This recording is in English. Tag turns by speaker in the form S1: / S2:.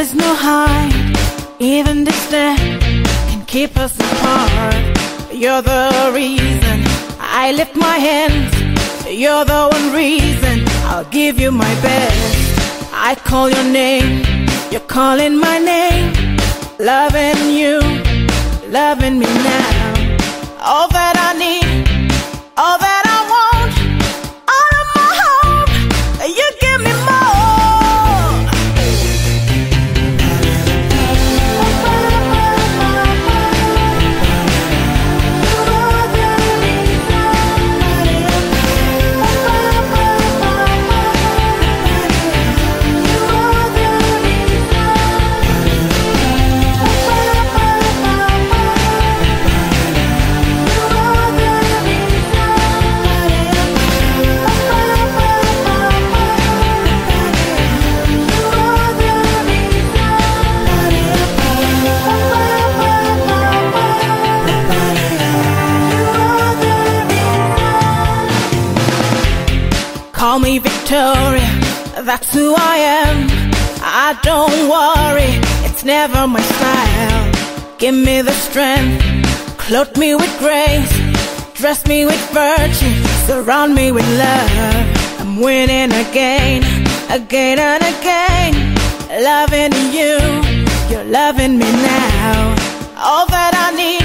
S1: is no height, even distance can keep us apart. You're the reason I lift my hands. You're the one reason I'll give you my best. I call your name, you're calling my name. Loving you, loving me now. All that I need, all that I want, all of my heart, you give me more. Call me Victoria, that's who I am. I don't worry, it's never my style. Give me the strength, clothe me with grace, dress me with virtue, surround me with love. I'm winning again, again and again. Loving you, you're loving me now. All that I need,